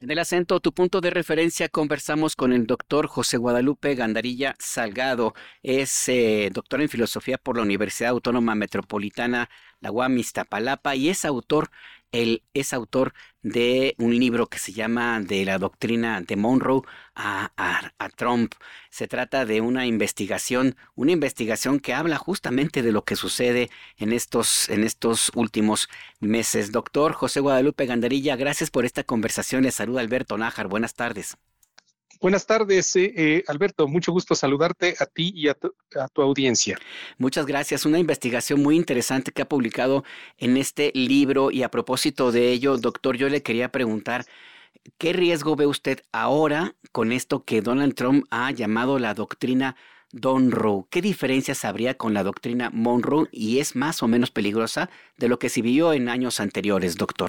En el acento, tu punto de referencia, conversamos con el doctor José Guadalupe Gandarilla Salgado. Es doctor en filosofía por la Universidad Autónoma Metropolitana, la UAM Iztapalapa, y él es autor de un libro que se llama De la doctrina de Monroe a Trump. Se trata de una investigación que habla justamente de lo que sucede en estos últimos meses. Doctor José Guadalupe Gandarilla, gracias por esta conversación. Le saluda Alberto Nájar. Buenas tardes. Buenas tardes, Alberto. Mucho gusto saludarte a ti y a tu audiencia. Muchas gracias. Una investigación muy interesante que ha publicado en este libro, y a propósito de ello, doctor, yo le quería preguntar, ¿qué riesgo ve usted ahora con esto que Donald Trump ha llamado la doctrina Monroe? ¿Qué diferencias habría con la doctrina Monroe y es más o menos peligrosa de lo que se vivió en años anteriores, doctor?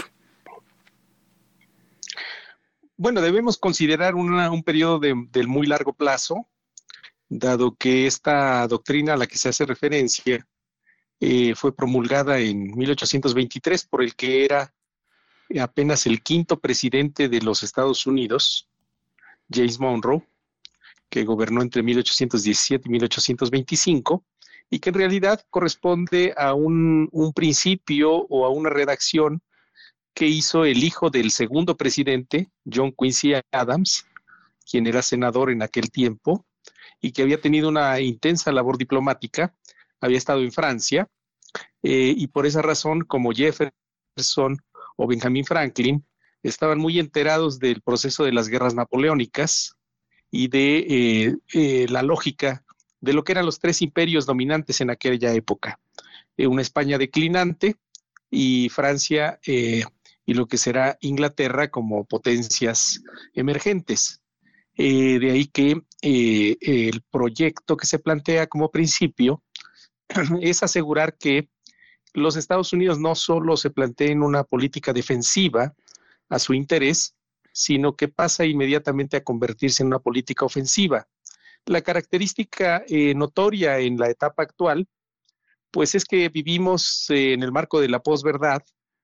Bueno, debemos considerar un periodo del muy largo plazo, dado que esta doctrina a la que se hace referencia fue promulgada en 1823 por el que era apenas el quinto presidente de los Estados Unidos, James Monroe, que gobernó entre 1817 y 1825, y que en realidad corresponde a un principio o a una redacción que hizo el hijo del segundo presidente, John Quincy Adams, quien era senador en aquel tiempo y que había tenido una intensa labor diplomática, había estado en Francia, y por esa razón, como Jefferson o Benjamin Franklin, estaban muy enterados del proceso de las guerras napoleónicas y de la lógica de lo que eran los tres imperios dominantes en aquella época. Una España declinante y Francia y lo que será Inglaterra como potencias emergentes. De ahí que el proyecto que se plantea como principio es asegurar que los Estados Unidos no solo se planteen una política defensiva a su interés, sino que pasa inmediatamente a convertirse en una política ofensiva. La característica notoria en la etapa actual, pues es que vivimos en el marco de la posverdad,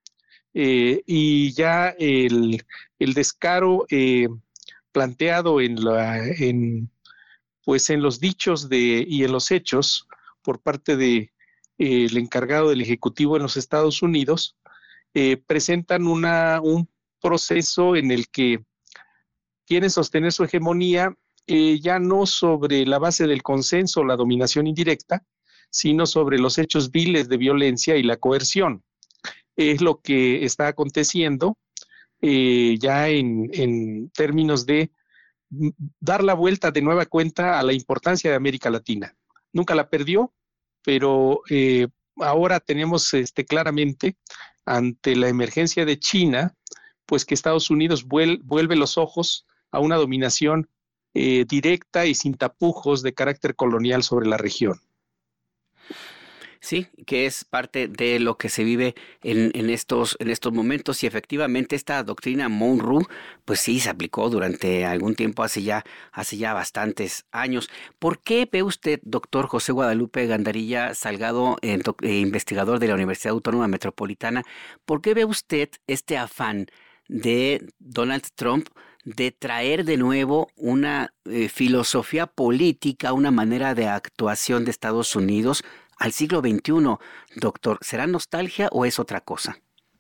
y ya el descaro planteado pues en los dichos y en los hechos por parte de el encargado del Ejecutivo en los Estados Unidos, presentan un proceso en el que quieren sostener su hegemonía ya no sobre la base del consenso o la dominación indirecta, sino sobre los hechos viles de violencia y la coerción. Es lo que está aconteciendo ya en términos de dar la vuelta de nueva cuenta a la importancia de América Latina. Nunca la perdió, pero ahora tenemos claramente ante la emergencia de China, pues que Estados Unidos vuelve los ojos a una dominación directa y sin tapujos de carácter colonial sobre la región. Sí, que es parte de lo que se vive en estos momentos, y efectivamente esta doctrina Monroe, pues sí, se aplicó durante algún tiempo, hace ya bastantes años. ¿Por qué ve usted, doctor José Guadalupe Gandarilla Salgado, investigador de la Universidad Autónoma Metropolitana, por qué ve usted este afán de Donald Trump de traer de nuevo una filosofía política, una manera de actuación de Estados Unidos al siglo XXI, doctor? ¿Será nostalgia o es otra cosa?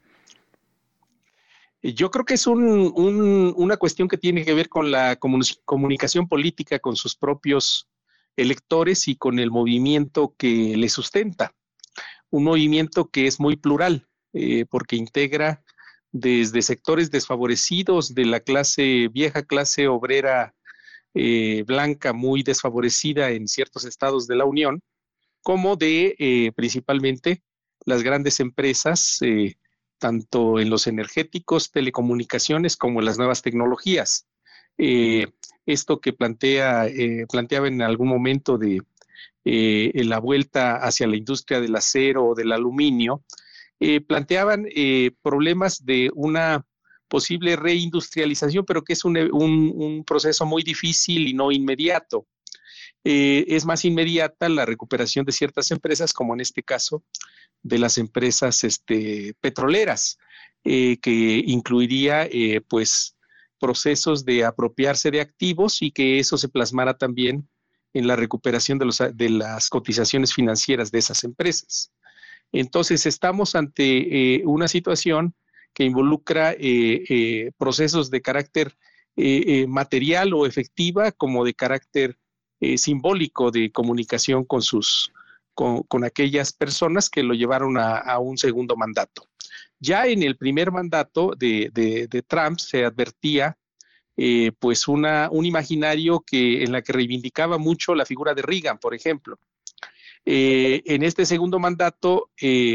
Yo creo que es una cuestión que tiene que ver con la comunicación política con sus propios electores y con el movimiento que le sustenta. Un movimiento que es muy plural, porque integra desde sectores desfavorecidos de la vieja clase obrera blanca, muy desfavorecida en ciertos estados de la Unión, como de principalmente las grandes empresas, tanto en los energéticos, telecomunicaciones, como en las nuevas tecnologías. Esto que planteaba en algún momento de la vuelta hacia la industria del acero o del aluminio, planteaban problemas de una posible reindustrialización, pero que es un proceso muy difícil y no inmediato. Es más inmediata la recuperación de ciertas empresas, como en este caso de las empresas petroleras, que incluiría pues procesos de apropiarse de activos y que eso se plasmara también en la recuperación de las cotizaciones financieras de esas empresas. Entonces, estamos ante una situación que involucra procesos de carácter material o efectiva, como de carácter simbólico de comunicación con aquellas personas que lo llevaron a un segundo mandato. Ya en el primer mandato de Trump se advertía pues un imaginario en la que reivindicaba mucho la figura de Reagan, por ejemplo. En este segundo mandato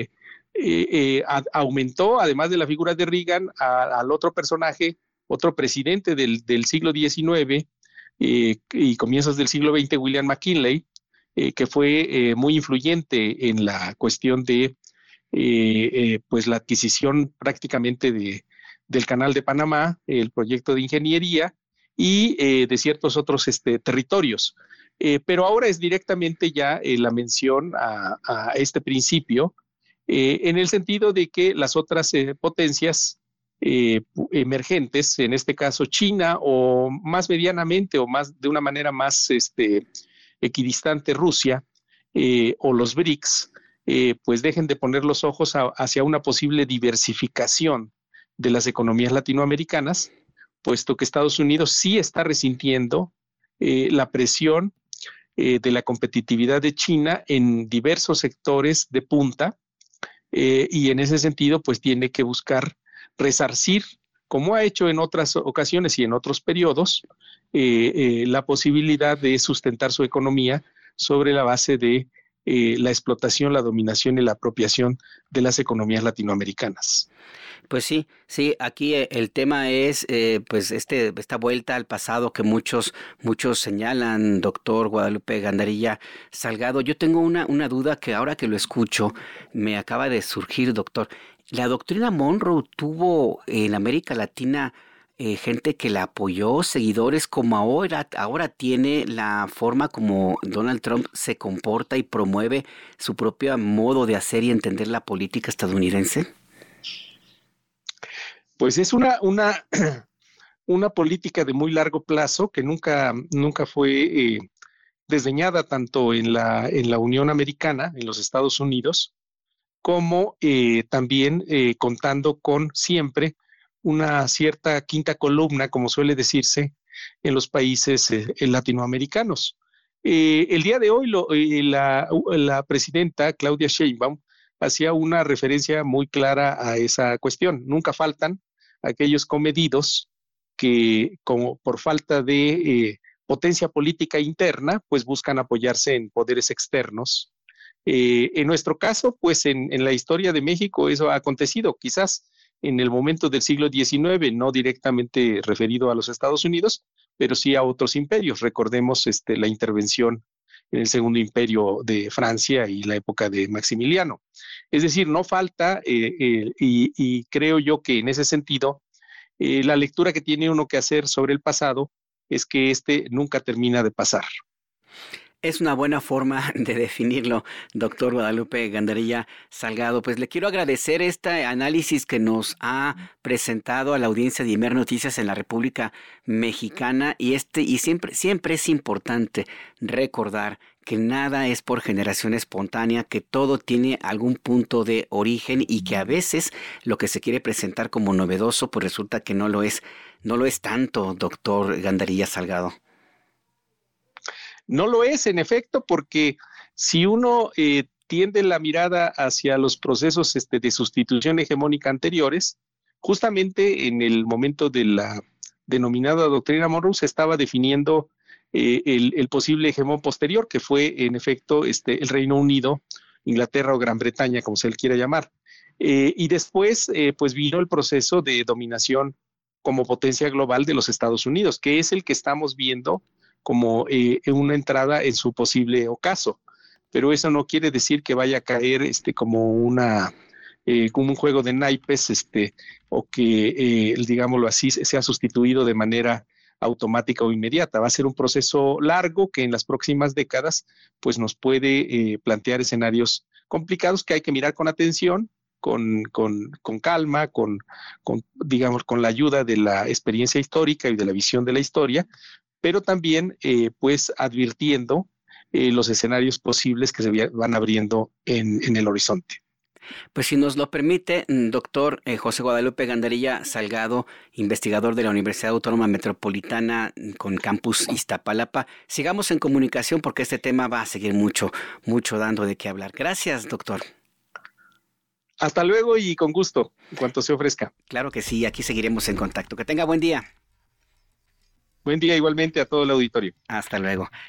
aumentó, además de la figura de Reagan, al otro personaje, otro presidente del siglo XIX y comienzos del siglo XX, William McKinley, que fue muy influyente en la cuestión de pues la adquisición prácticamente del Canal de Panamá, el proyecto de ingeniería y de ciertos otros territorios. Pero ahora es directamente ya la mención a este principio, en el sentido de que las otras potencias emergentes, en este caso China, o más medianamente, o más de una manera más equidistante Rusia, o los BRICS, pues dejen de poner los ojos hacia una posible diversificación de las economías latinoamericanas, puesto que Estados Unidos sí está resintiendo la presión de la competitividad de China en diversos sectores de punta, y en ese sentido pues tiene que buscar resarcir, como ha hecho en otras ocasiones y en otros periodos, la posibilidad de sustentar su economía sobre la base de la explotación, la dominación y la apropiación de las economías latinoamericanas. Pues sí, sí, aquí el tema es pues esta vuelta al pasado que muchos señalan, doctor Guadalupe Gandarilla Salgado. Yo tengo una duda que ahora que lo escucho me acaba de surgir, doctor. ¿La doctrina Monroe tuvo en América Latina gente que la apoyó, seguidores, como ahora tiene la forma como Donald Trump se comporta y promueve su propio modo de hacer y entender la política estadounidense? Pues es una política de muy largo plazo que nunca fue desdeñada tanto en la Unión Americana, en los Estados Unidos, como también contando con siempre una cierta quinta columna, como suele decirse, en los países latinoamericanos. El día de hoy la presidenta Claudia Sheinbaum hacía una referencia muy clara a esa cuestión. Nunca faltan aquellos comedidos que, como por falta de potencia política interna, pues buscan apoyarse en poderes externos. En nuestro caso, pues en la historia de México eso ha acontecido, quizás en el momento del siglo XIX, no directamente referido a los Estados Unidos, pero sí a otros imperios. Recordemos la intervención en el Segundo Imperio de Francia y la época de Maximiliano. Es decir, no falta, y creo yo que en ese sentido, la lectura que tiene uno que hacer sobre el pasado es que nunca termina de pasar. Es una buena forma de definirlo, doctor Guadalupe Gandarilla Salgado. Pues le quiero agradecer este análisis que nos ha presentado a la audiencia de Imer Noticias en la República Mexicana y siempre es importante recordar que nada es por generación espontánea, que todo tiene algún punto de origen y que a veces lo que se quiere presentar como novedoso pues resulta que no lo es tanto, doctor Gandarilla Salgado. No lo es, en efecto, porque si uno tiende la mirada hacia los procesos de sustitución hegemónica anteriores, justamente en el momento de la denominada doctrina Monroe se estaba definiendo el posible hegemón posterior, que fue en efecto el Reino Unido, Inglaterra o Gran Bretaña, como se le quiera llamar. Y después pues vino el proceso de dominación como potencia global de los Estados Unidos, que es el que estamos viendo como una entrada en su posible ocaso. Pero eso no quiere decir que vaya a caer como como un juego de naipes, o que, digámoslo así, sea sustituido de manera automática o inmediata. Va a ser un proceso largo que en las próximas décadas pues nos puede plantear escenarios complicados que hay que mirar con atención con calma, digamos, con la ayuda de la experiencia histórica y de la visión de la historia, pero también pues advirtiendo los escenarios posibles que se van abriendo en el horizonte. Pues si nos lo permite, doctor José Guadalupe Gandarilla Salgado, investigador de la Universidad Autónoma Metropolitana con campus Iztapalapa, sigamos en comunicación porque este tema va a seguir mucho, mucho dando de qué hablar. Gracias, doctor. Hasta luego y con gusto, en cuanto se ofrezca. Claro que sí, aquí seguiremos en contacto. Que tenga buen día. Buen día igualmente a todo el auditorio. Hasta luego.